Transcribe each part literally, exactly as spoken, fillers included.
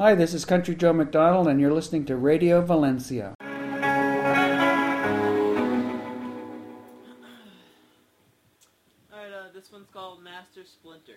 Hi, this is Country Joe McDonald, and you're listening to Radio Valencia. Alright, uh, this one's called Master Splinter.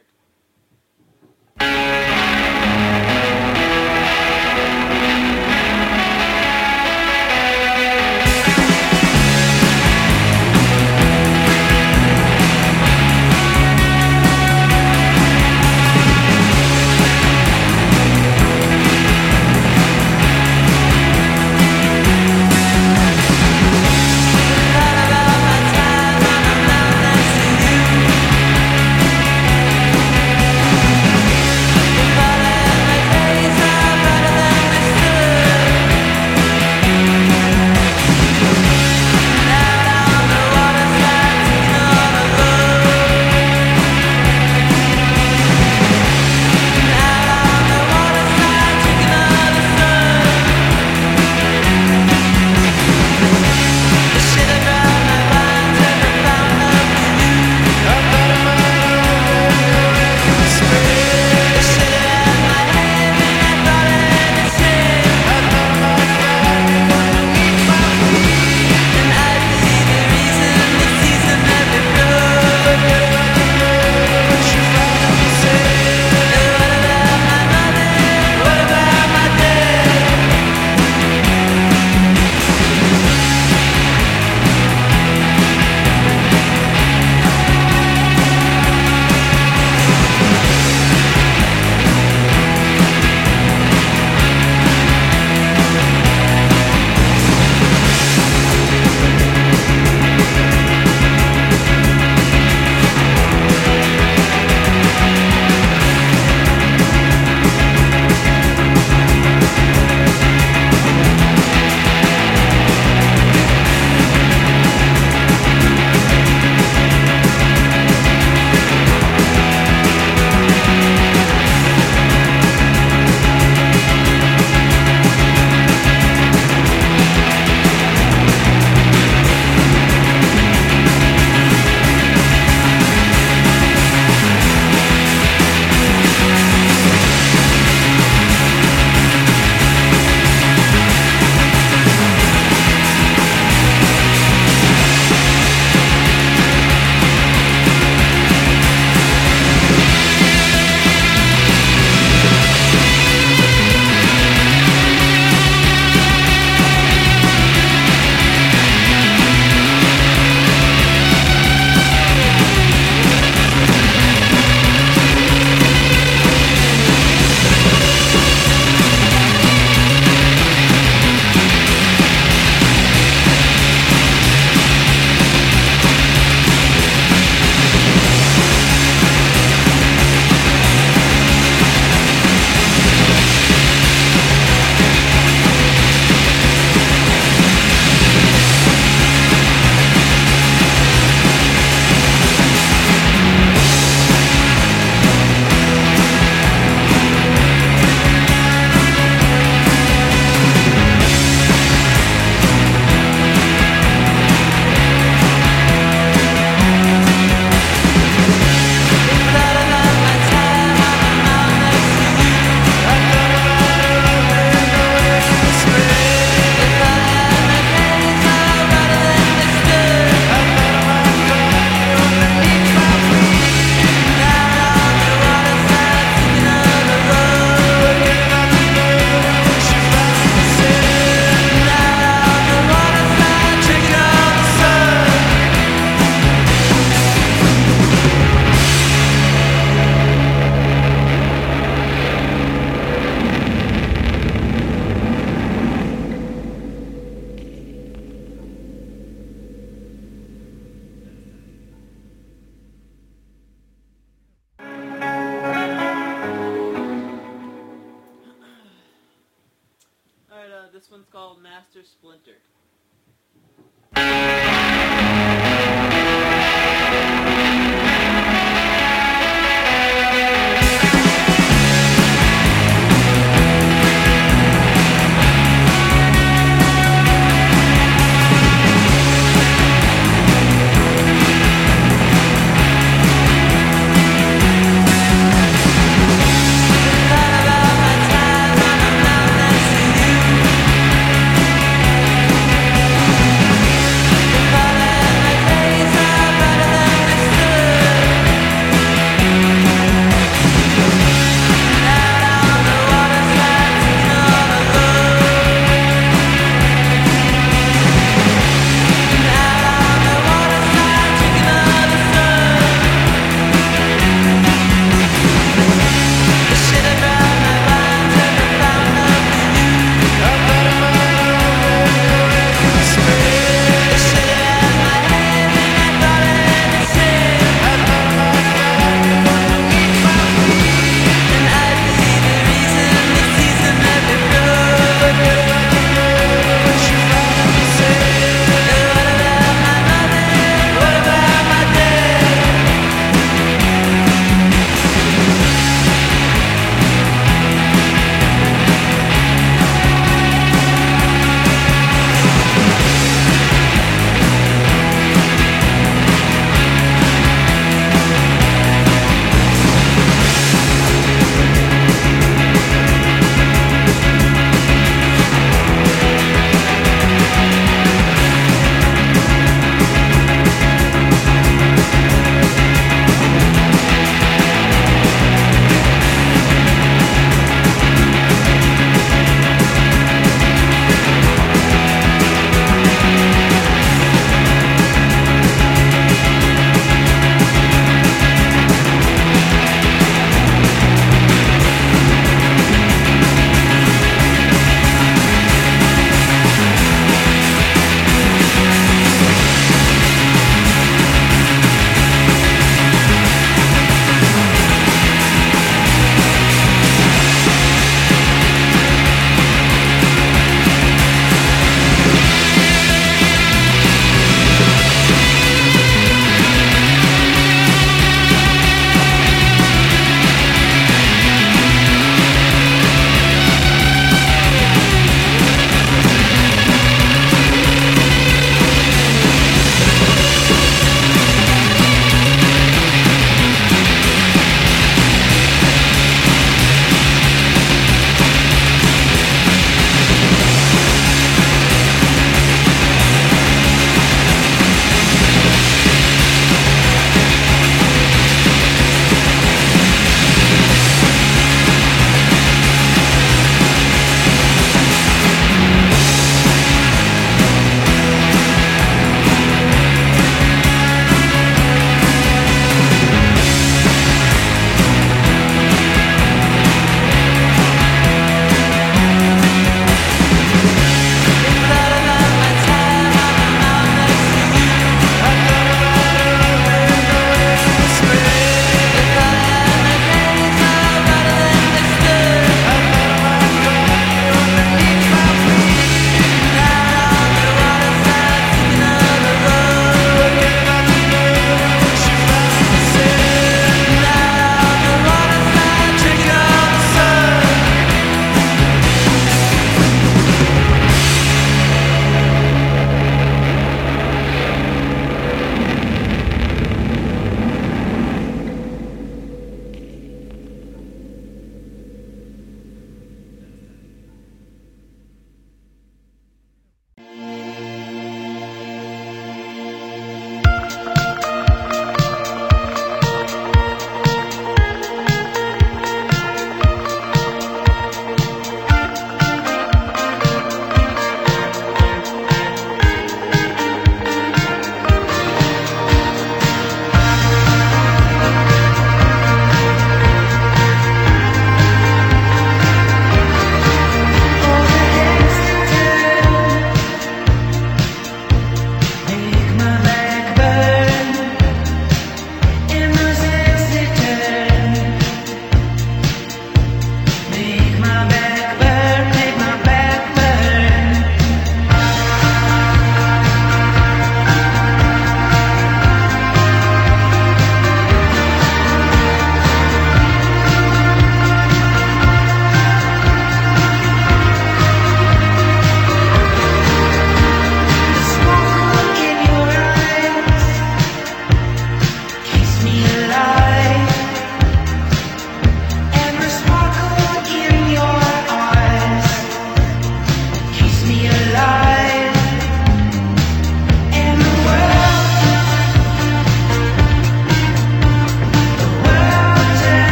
This one's called Master Splinter. La la la, my time.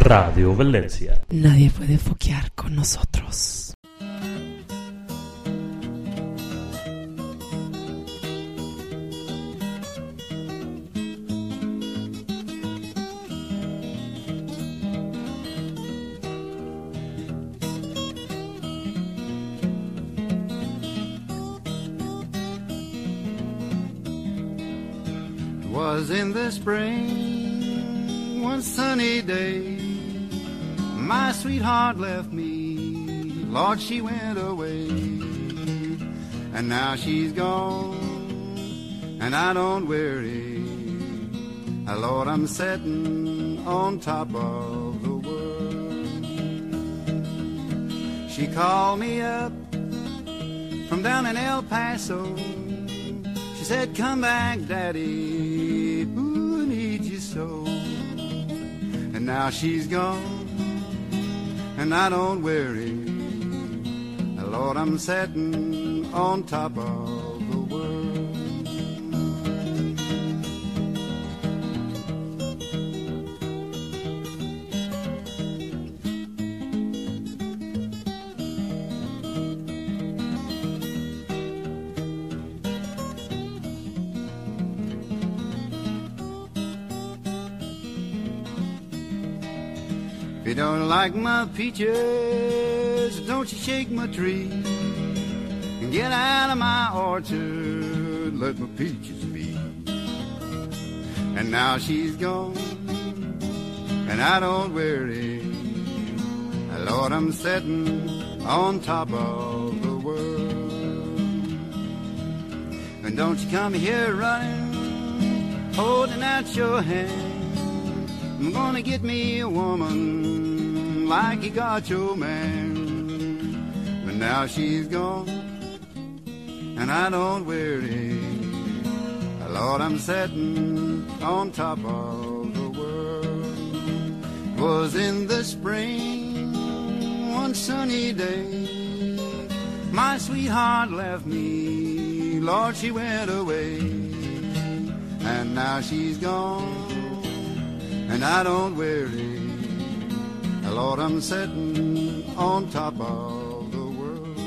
Radio Valencia. Nadie puede foquear con nosotros. Was in the spring, one sunny day, my sweetheart left me, Lord, she went away, and now she's gone, and I don't worry, Lord, I'm sitting on top of the world. She called me up from down in El Paso, she said, come back, Daddy, ooh, I need you so. And now she's gone, and I don't worry, Lord, I'm sitting on top of the world. If you don't like my peaches, don't you shake my tree and get out of my orchard, let my peaches be. And now she's gone, and I don't worry, Lord, I'm sitting on top of the world. And don't you come here running, holding out your hand, I'm gonna get me a woman like you got your man. But now she's gone, and I don't worry, Lord, I'm sitting on top of the world. Was in the spring, one sunny day, my sweetheart left me, Lord, she went away, and now she's gone, and I don't worry, Lord, I'm sitting on top of the world.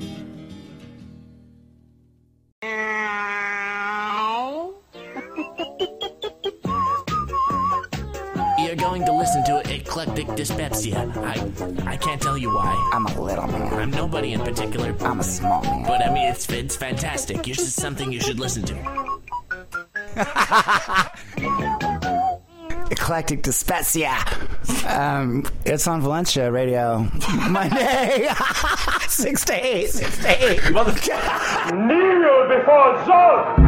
You're going to listen to Eclectic Dyspepsia. I I can't tell you why. I'm a little man. I'm nobody in particular. I'm a small man. But I mean, it's it's fantastic. It's just something you should listen to. Eclectic Dyspepsia. Um, it's on Valencia Radio. Monday, six to eight, six to eight. Motherfucker. Kneel before Zod.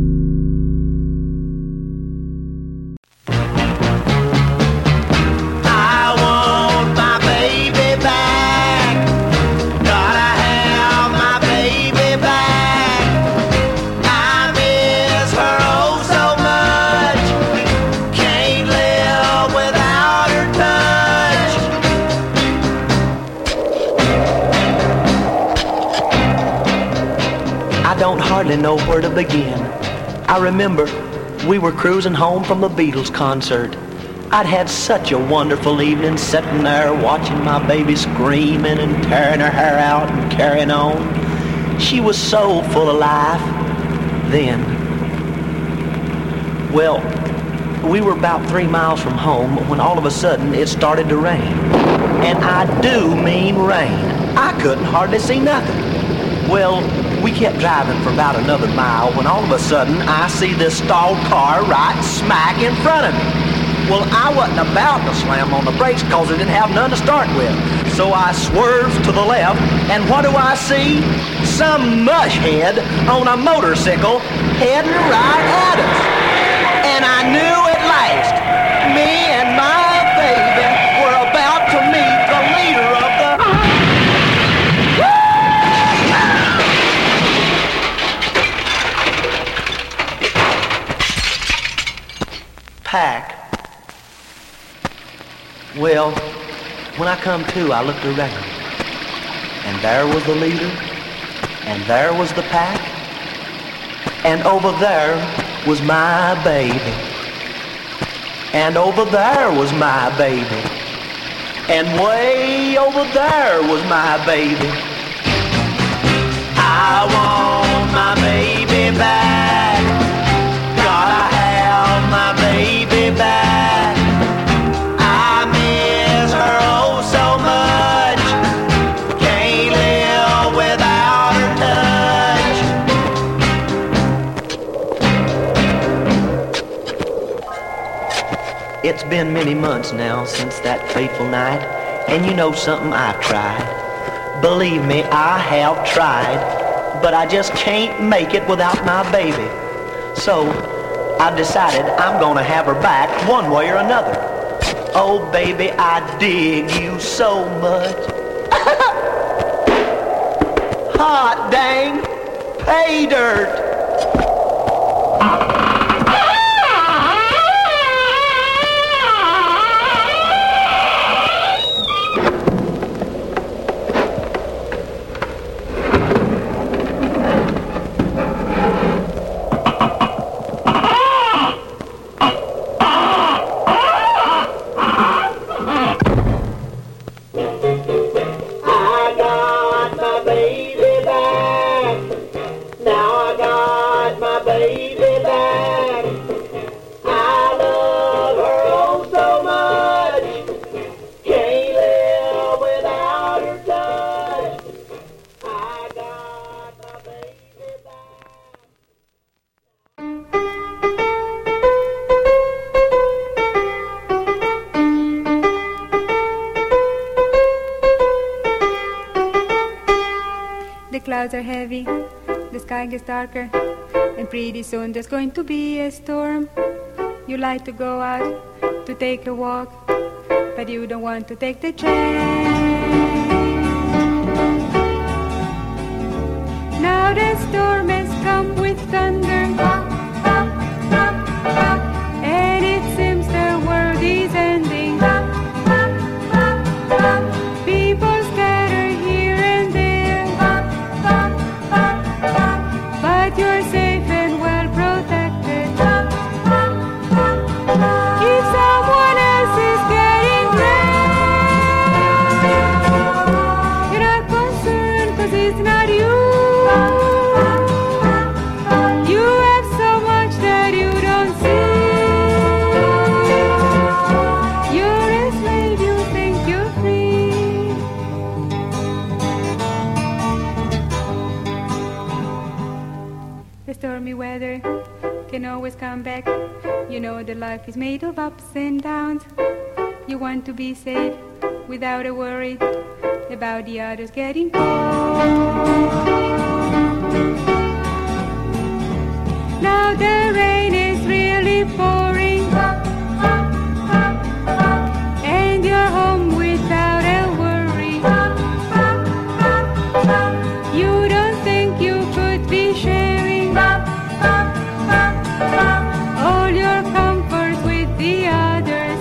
I want my baby back. Gotta have my baby back. I miss her oh so much. Can't live without her touch. I don't hardly know where to begin. I remember we were cruising home from a Beatles concert. I'd had such a wonderful evening sitting there watching my baby screaming and tearing her hair out and carrying on. She was so full of life then. Well, we were about three miles from home when all of a sudden it started to rain. And I do mean rain. I couldn't hardly see nothing. Well, we kept driving for about another mile when all of a sudden I see this stalled car right smack in front of me. Well, I wasn't about to slam on the brakes because it didn't have none to start with. So I swerved to the left, and what do I see? Some mushhead on a motorcycle heading right at us. And I knew at last, me and my baby were about to meet the leader of the pack. Well, when I come to, I looked around, and there was the leader, and there was the pack, and over there was my baby, and over there was my baby, and way over there was my baby. I want my baby back. Gotta have my baby back. I miss her oh so much. Can't live without her touch. It's been many months now since that fateful night, and you know something, I tried. Believe me, I have tried, but I just can't make it without my baby. So I've decided I'm gonna have her back one way or another. Oh baby, I dig you so much. Hot dang, pay dirt. Clouds are heavy, the sky gets darker, and pretty soon there's going to be a storm. You like to go out to take a walk, but you don't want to take the chance. Now the storm has come with thunder, and it seems the world is ending. People scatter here and there, but you're safe and well protected. If someone else is getting hurt, you're not concerned 'cause it's not you. You have so much that you don't see. You're a slave, you think you're free. The stormy weather can always come back. You know that life is made of ups and downs. You want to be safe without a worry about the others getting cold. Now the rain is really pouring, and you're home without a worry. You don't think you could be sharing all your comforts with the others.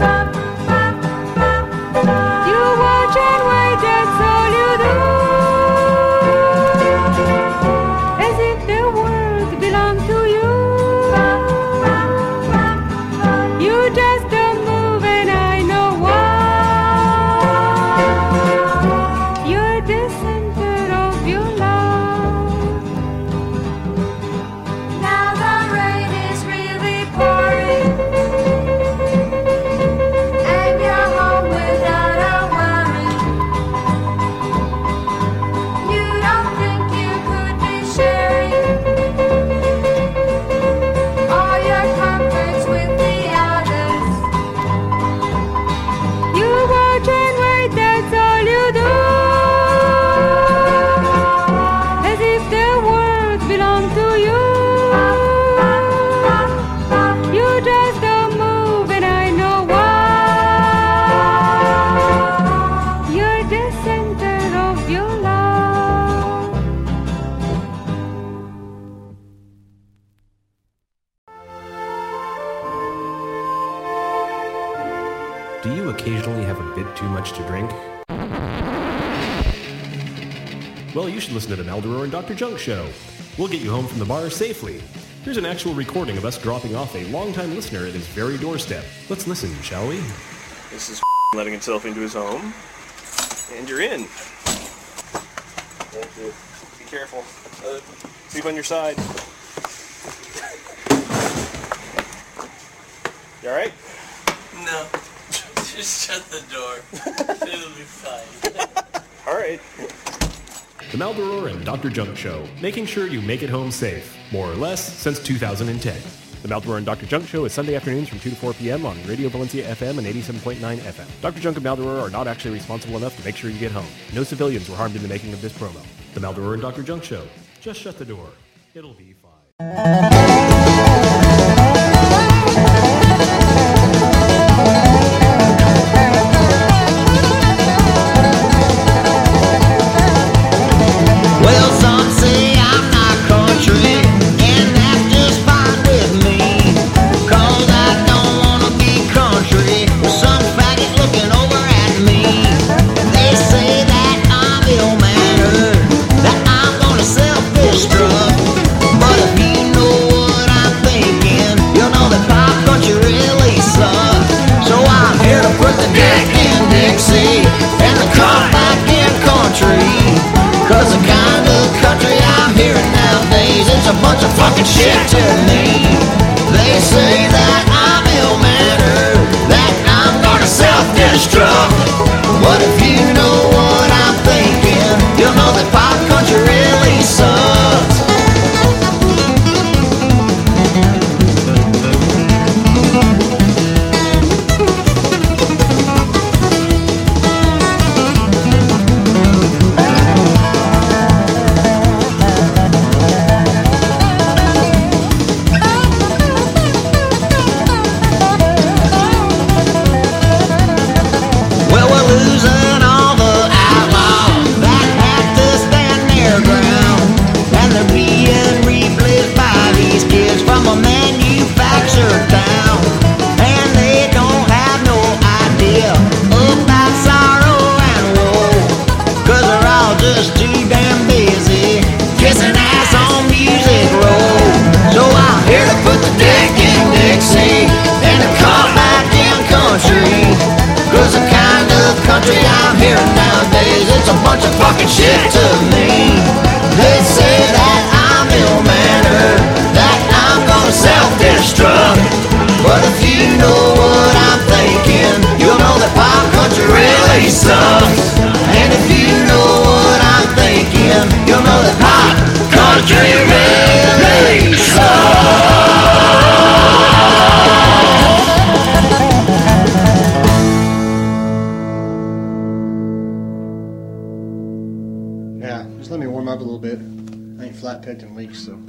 You watch and wait, that's all you do, as if the world belonged to you. You just don't move and I know why. You're the center of your love. Now the rain is really pouring, and you're home without a worry. You don't think you could be sharing all your comforts with the others. You watch and wait, that's all you do, as if the world belonged to you. You just don't move and I know why. You're the center of your love. Do you occasionally have a bit too much to drink? Well, you should listen to the Maldoror and Doctor Junk Show. We'll get you home from the bar safely. Here's an actual recording of us dropping off a longtime listener at his very doorstep. Let's listen, shall we? This is letting itself into his home. And you're in. Thank you. Be careful. Uh, sleep on your side. You alright? No. Just shut the door. It'll be fine. Alright. The Maldoror and Doctor Junk Show, making sure you make it home safe, more or less, since two thousand ten. The Maldoror and Doctor Junk Show is Sunday afternoons from two to four p.m. on Radio Valencia F M and eighty-seven point nine F M. Doctor Junk and Maldoror are not actually responsible enough to make sure you get home. No civilians were harmed in the making of this promo. The Maldoror and Doctor Junk Show. Just shut the door. It'll be fine. Well, some say I'm not country, and that's just fine with me, 'cause I don't wanna be country with some faggot looking over at me. They say that I'm ill-mannered, that I'm gonna self-destruct, but if you know what I'm thinking, you'll know that pop country really sucks. So I'm here to put the dick in Dixie and the car back in country, 'cause the kind of country I'm hearing nowadays, it's a bunch of fucking shit to me. They say that I'm ill-mannered, that I'm gonna self-destruct, but if you know what I'm thinking, you'll know that pop country really sucks. Well, we're losing all the outlaws that have to stand their ground, and they're being replaced by these kids from a manufactured town, and they don't have no idea about sorrow and woe, 'cause they're all just too damn busy kissing ass on Music Row. So I'm here to put the dick in Dixie and the car back in country, 'cause the kind of country I'm hearing nowadays, it's a bunch of fucking shit to me. They say that I'm ill-mannered, that I'm gonna self-destruct, but if you know what I'm thinking, you'll know that pop country really sucks. And if you know what I'm thinking, you'll know that pop country really sucks. Yeah, just let me warm up a little bit. I ain't flat picked in weeks, so.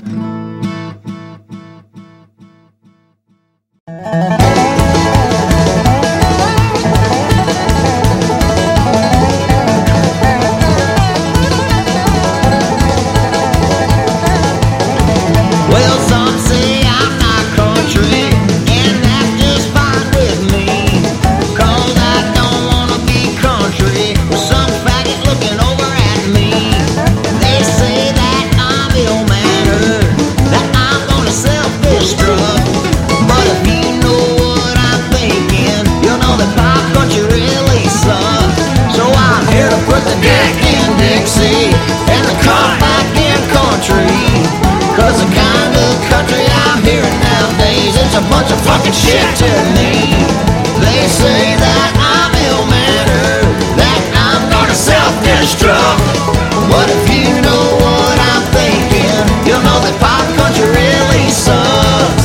Well, some say I'm not country, and that's just fine with me, 'cause I don't wanna be country with some faggot looking over at me. They say that I'm ill-mannered, that I'm gonna self-destruct, but if you know what I'm thinking, you'll know that pop country really sucks. So I'm here to put the dick in Dixie and the car back in country, 'cause the kind of country I'm hearing nowadays, it's a bunch of fucking shit to me. They say that I'm ill-mannered, that I'm gonna self-destruct, but if you know what I'm thinking, you'll know that pop country really sucks.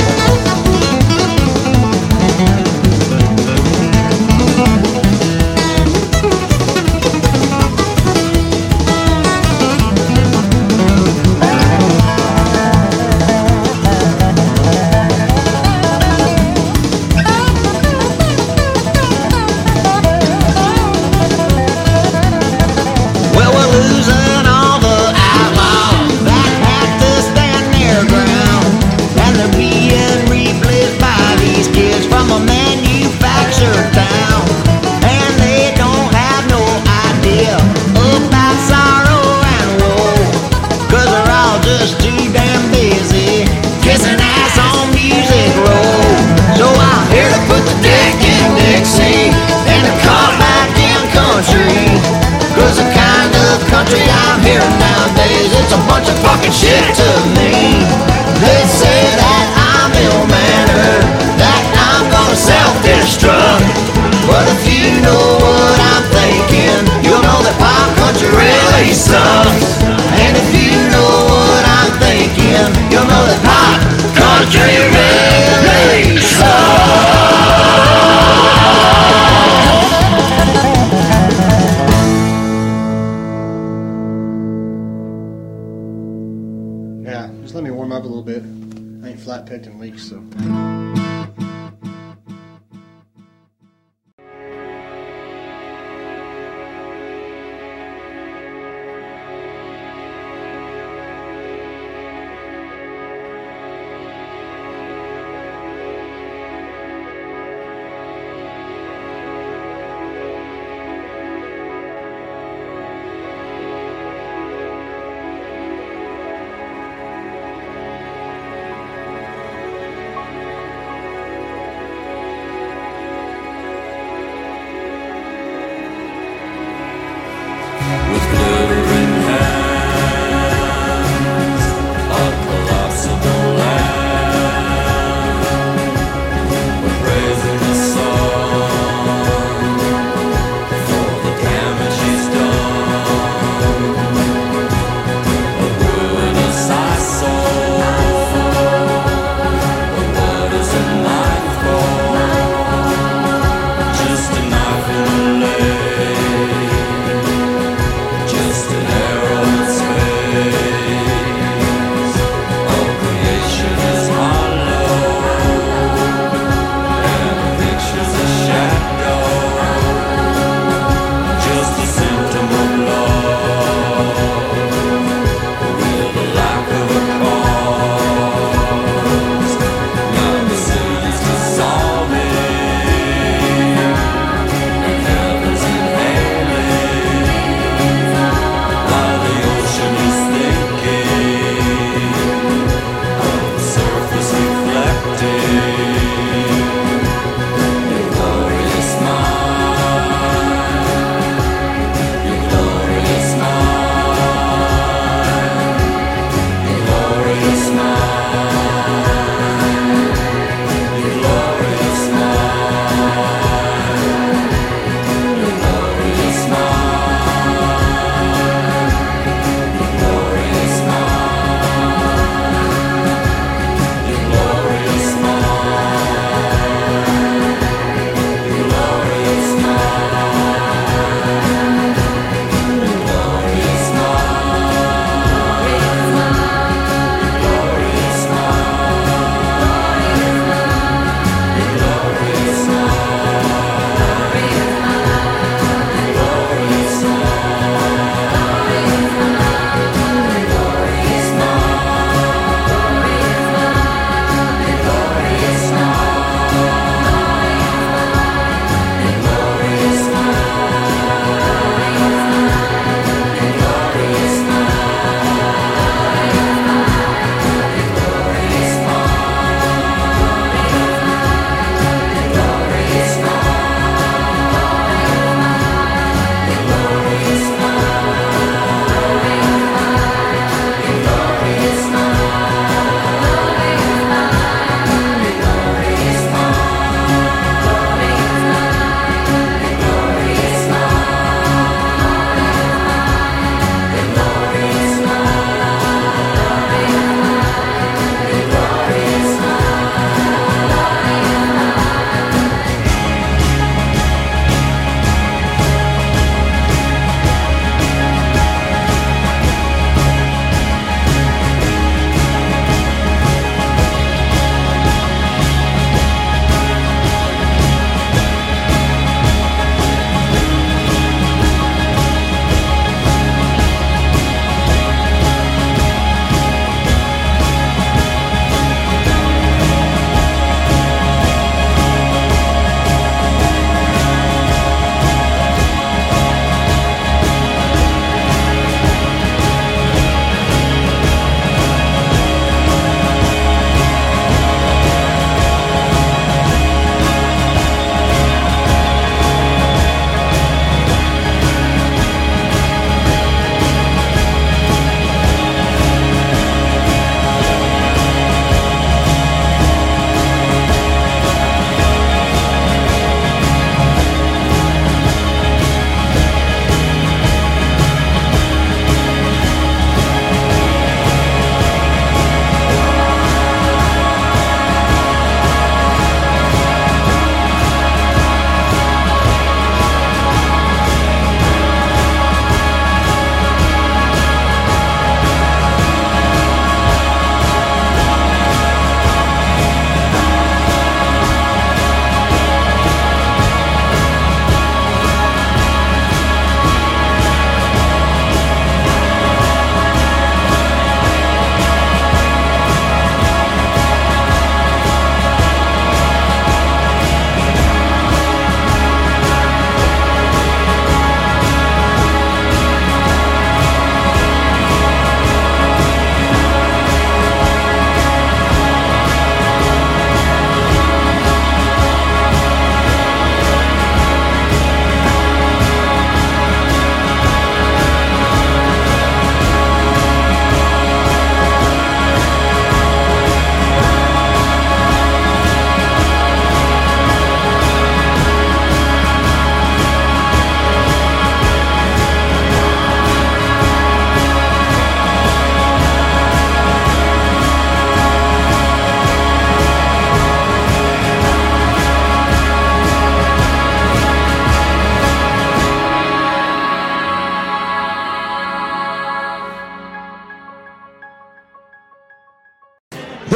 Well, we're losing all the outlaws that have to stand their ground, and they're being replaced by these kids from a manufactured town, and they don't have no idea about sorrow and woe, 'cause they're all just too damn busy kissing ass on Music Row. So I'm here to put the dick in Dixie and the But if you know what I'm thinking, you'll know that pop country really sucks. And if you know what I'm thinking, you'll know that pop country really sucks. Yeah, just let me warm up a little bit. I ain't flat picked in weeks, so.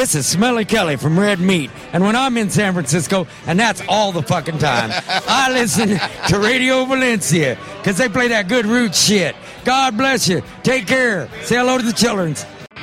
This is Smelly Kelly from Red Meat. And when I'm in San Francisco, and that's all the fucking time, I listen to Radio Valencia because they play that good root shit. God bless you. Take care. Say hello to the children.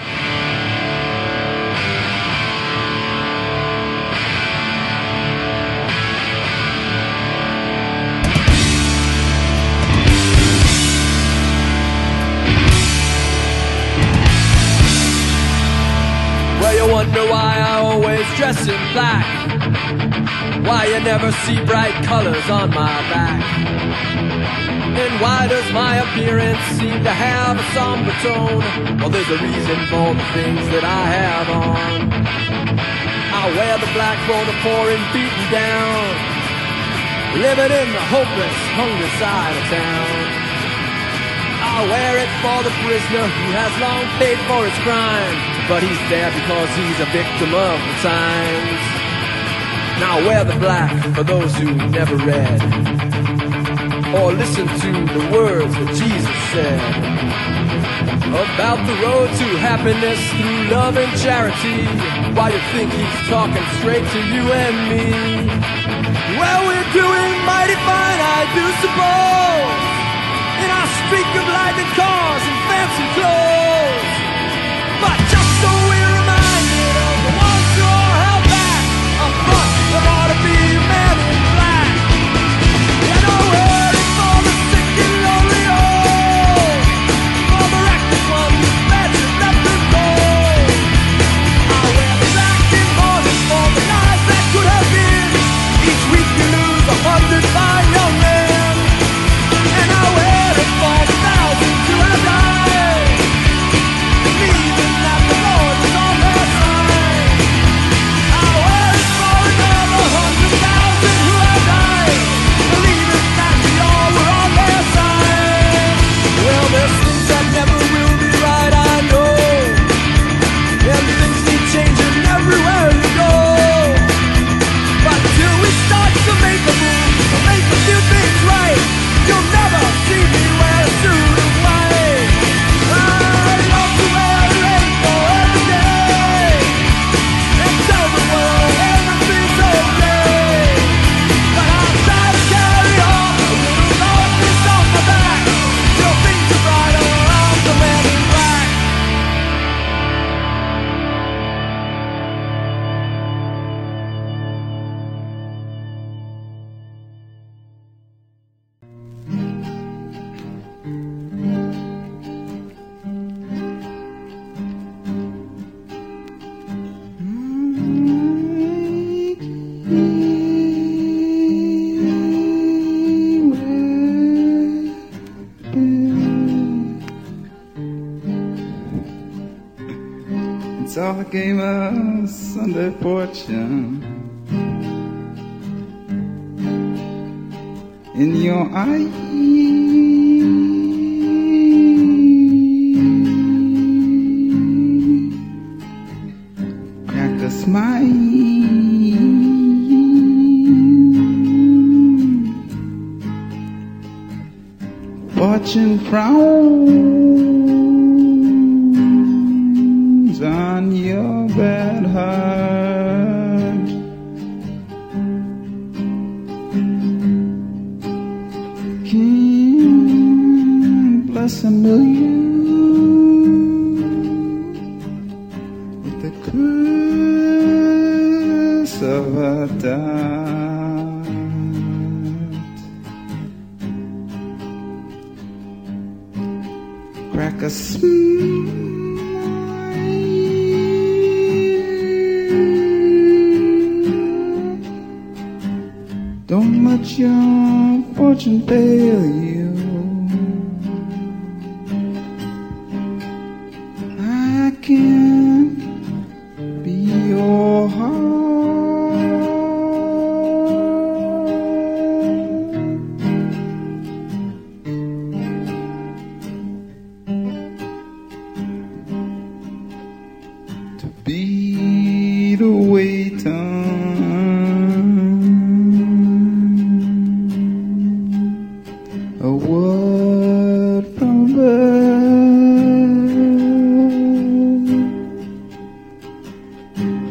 Wonder why I always dress in black, why you never see bright colors on my back, and why does my appearance seem to have a somber tone? Well, there's a reason for the things that I have on. I wear the black for the poor and beaten down, living in the hopeless, hungry side of town. I wear it for the prisoner who has long paid for his crime, but he's there because he's a victim of the times. Now I wear the black for those who never read or listened to the words that Jesus said about the road to happiness through love and charity. Why you think he's talking straight to you and me? Well, we're doing mighty fine, I do suppose, in our streak of lightning cars and fancy clothes. But just so we're reminded of the ones who are held back up front, there ought to be a man in black. You know, waiting for the sick and lonely old, for the reckless ones who imagine nothing cold. I wear the black in mourning for the lives that could have been. Each week you lose a hundred fine young men, and I wear it for the thousands who have died, believing that the Lord is on their side. I wear it for another hundred thousand who have died, believing that we all were on their side. Well, there's things that never will be right, I know, and things need changing everywhere you go. But till we start to make a move, to make a few things right, you'll never see me wear a suit of white. I love to wear a rainbow every day and tell the world everything's okay. But I'll try to carry on a little darkness on my back till things are brighter around the man in black. It's all a game of Sunday fortune in your eyes. Crack a smile, fortune frowns on your bad heart. King bless a million with the curse of a dot. Crack a smile, don't let your fortune fail you. I can't be your heart. To be the weight a word from birth.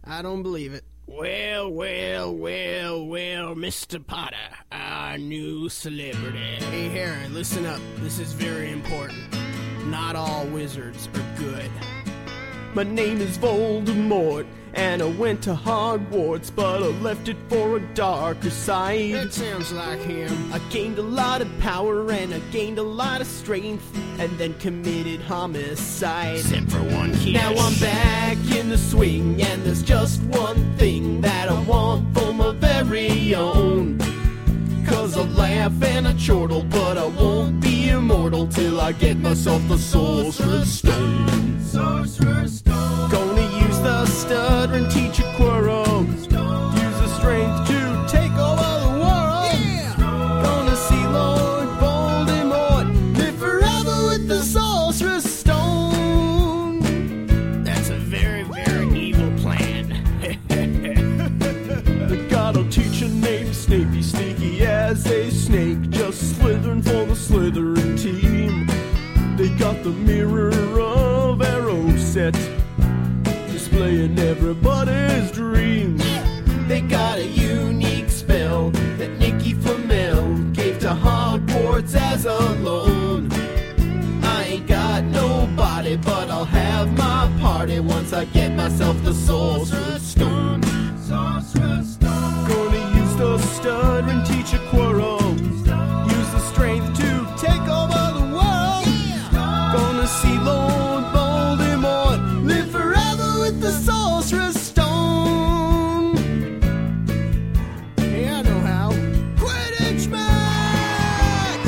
I don't believe it. Well, well, well, well, Mister Potter, our new celebrity. Hey, Harry, listen up. This is very important. Not all wizards are good. My name is Voldemort, and I went to Hogwarts, but I left it for a darker side. That sounds like him. I gained a lot of power, and I gained a lot of strength, and then committed homicide. Except for one kid. Now I'm back in the swing, and there's just one thing that I want for my very own. Cause I laugh and I chortle, but I won't be immortal till I get myself the Sorcerer's Stone. Sorcerer's Stone. Gonna use the stuttering teacher Quirrell. Use the strength to take over the world. Yeah. Gonna see Lord Voldemort live forever with the Sorcerer's Stone. That's a very, very evil plan. I got a teacher named Snapey, sneaky as a snake, just slithering for the Slytherin team. They got the Mirror of Erised, displaying everybody's dreams. They got a unique spell that Nicky Flamel gave to Hogwarts as a loan. I ain't got nobody, but I'll have my party once I get myself the Sorcerer's Stone. Sorcerer's Stone. Gonna use the stuttering teacher Quirrell. Use the strength to take over the world. Yeah. Gonna see Lord Voldemort live forever with the Sorcerer's Stone. Hey, I know how. Quidditch match!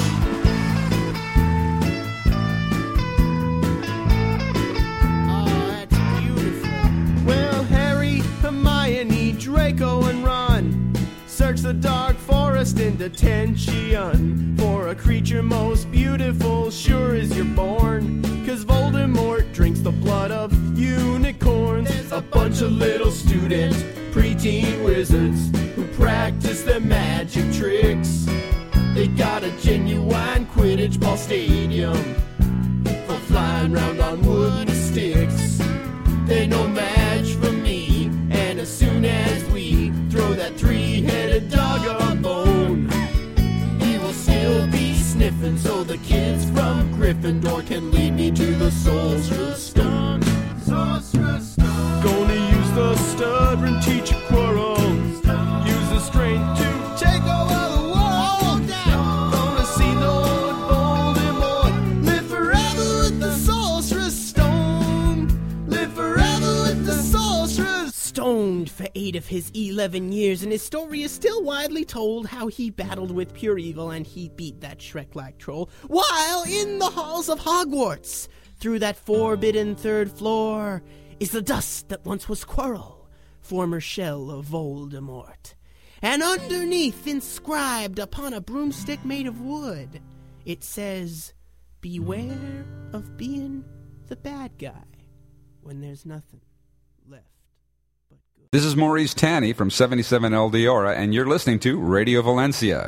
Oh, that's beautiful. Well, Harry, Hermione, Draco, and Ron search the dark forest in detention for a creature most beautiful, sure as you're born. Cause Voldemort drinks the blood of unicorns. A bunch of little students, preteen wizards, who practice their magic tricks. They got a genuine Quidditch ball stadium for flying round on wooden sticks. They're no match for me, and as soon as we throw that three-headed dog a bone, he will still be sniffing, so the kids from Gryffindor can lead me to the Sorcerer's Stone. Sorcerer's Stone. Gonna use the stuttering teacher Quirrell. Use the strength to take over the world. Gonna see Lord Voldemort live forever with the Sorcerer's Stone. Live forever with the Sorcerer's Stoned for eight of his eleven years, and his story is still widely told how he battled with pure evil and he beat that Shrek-like troll while in the halls of Hogwarts. Through that forbidden third floor is the dust that once was Quirrell, former shell of Voldemort. And underneath, inscribed upon a broomstick made of wood, it says, "Beware of being the bad guy when there's nothing left." This is Maurice Tanny from seventy-seven El Diora, and you're listening to Radio Valencia.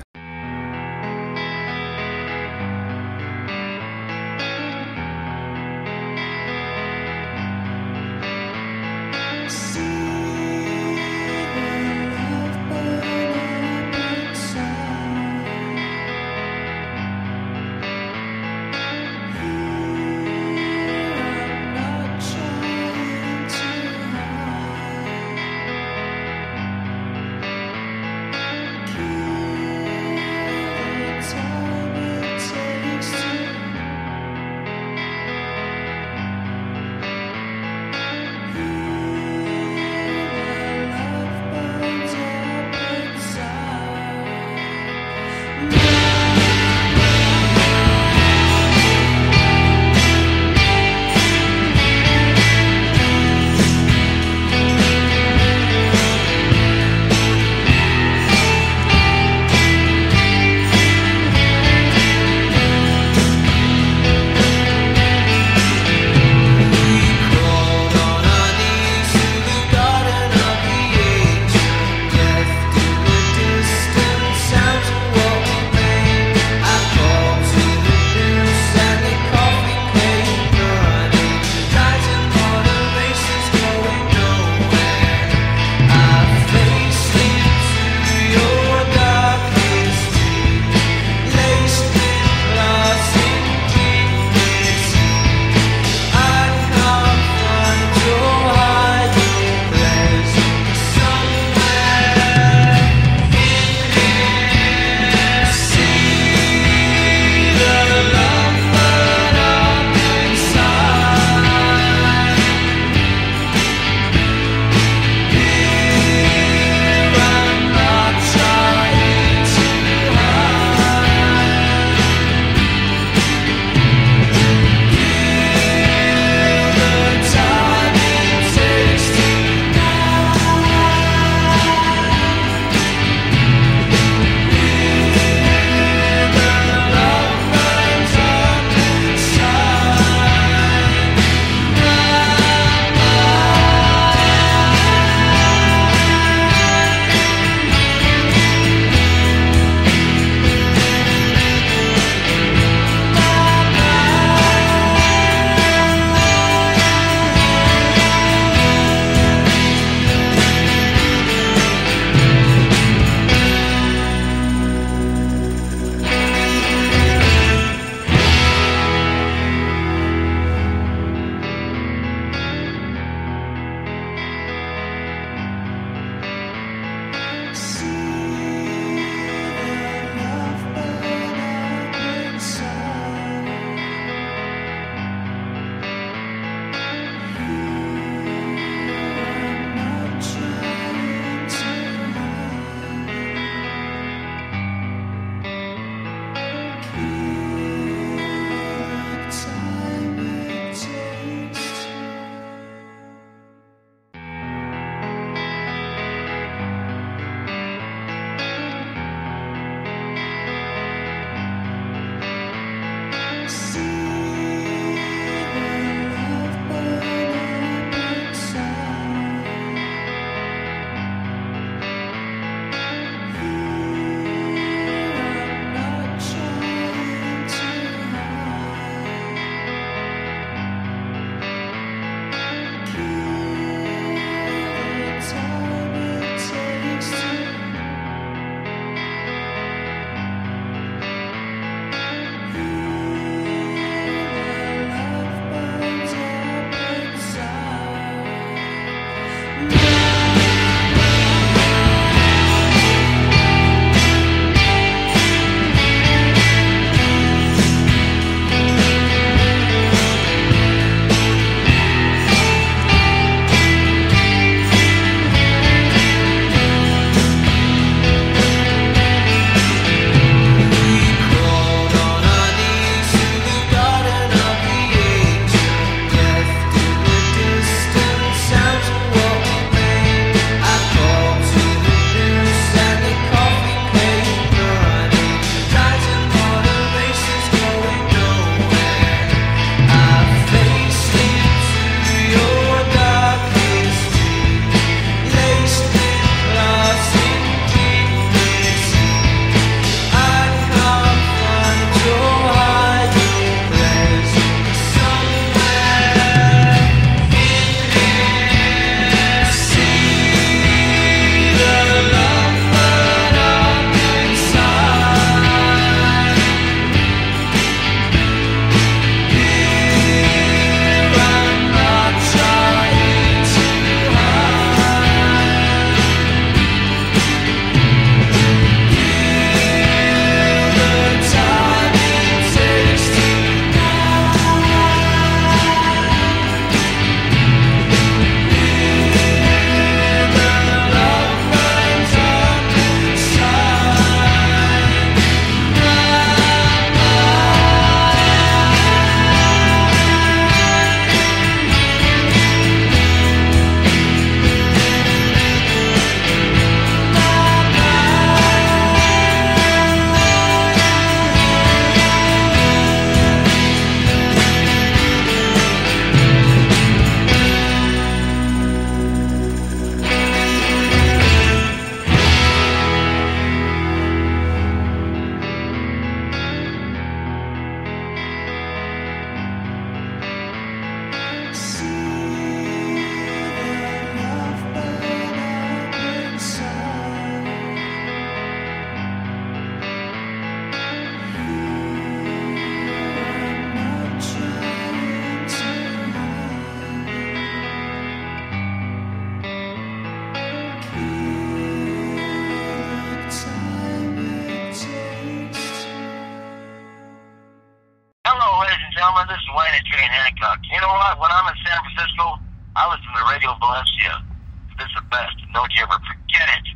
John, this is Wayne at Jane Hancock. You know what? When I'm in San Francisco, I listen to Radio Valencia. This is the best. Don't you ever forget it.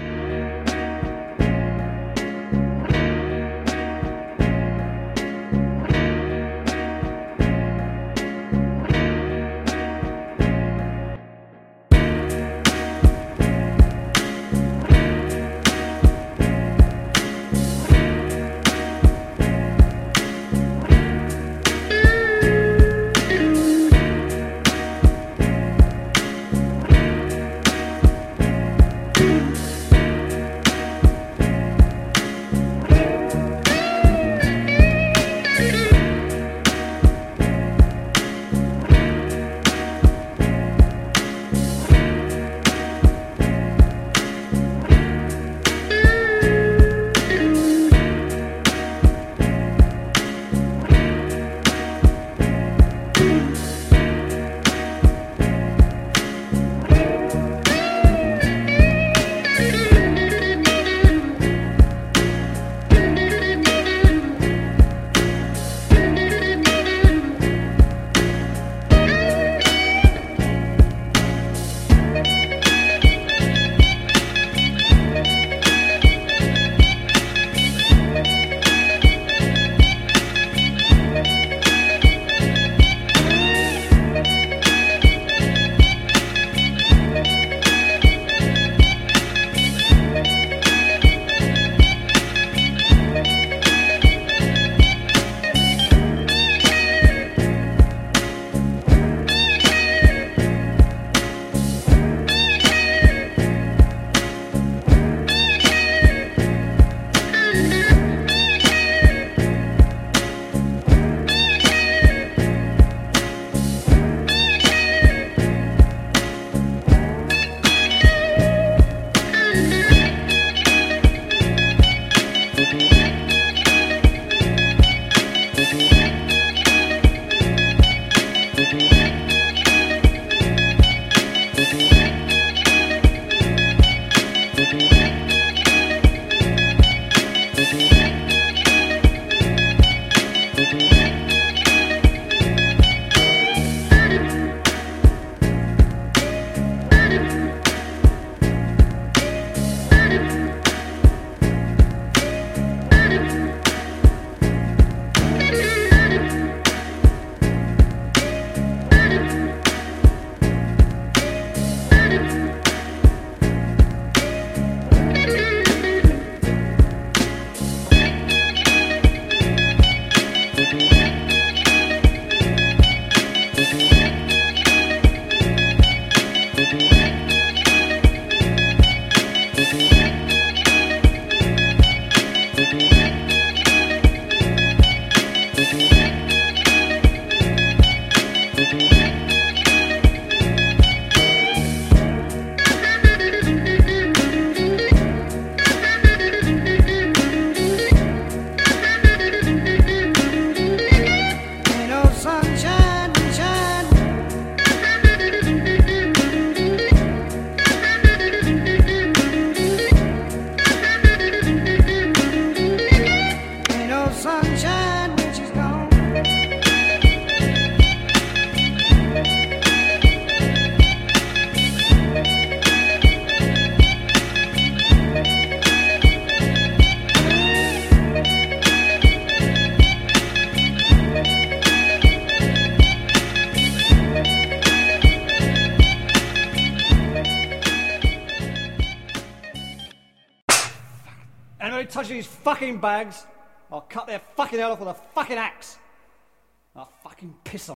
Anybody touch these fucking bags, I'll cut their fucking head off with a fucking axe. I'll fucking piss on.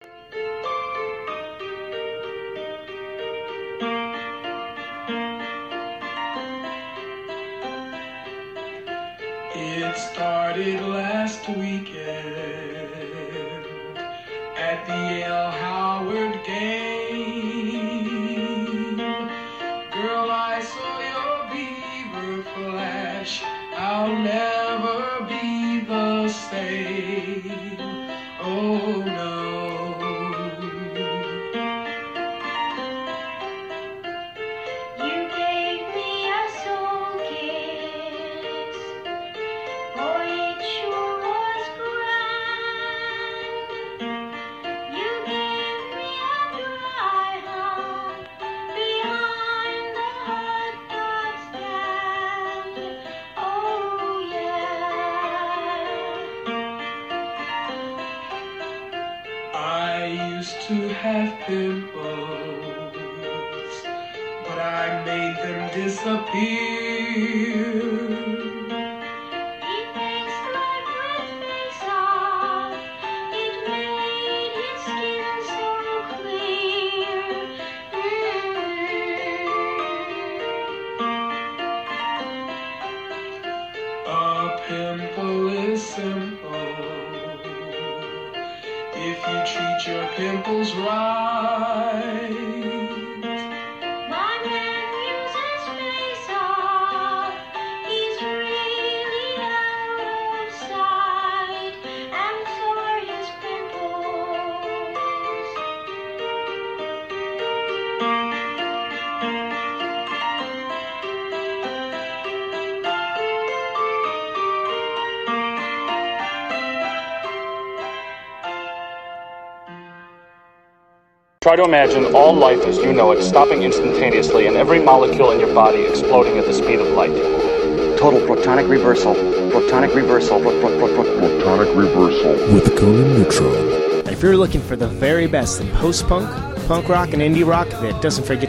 It started last weekend at the L. Howard game. Girl, I saw your beaver flash. I'll never be the same. Oh no. You gave me a soul kiss. Boy, it sure was grand. to have pimples, but I made them disappear. Your pimples right. My man uses face off. He's really out of sight, and so are his Try to imagine all life as you know it stopping instantaneously and every molecule in your body exploding at the speed of light. Total protonic reversal. Protonic reversal. Pro- pro- pro- pro- Protonic reversal. With Conan Neutron. If you're looking for the very best in post-punk, punk rock, and indie rock that doesn't forget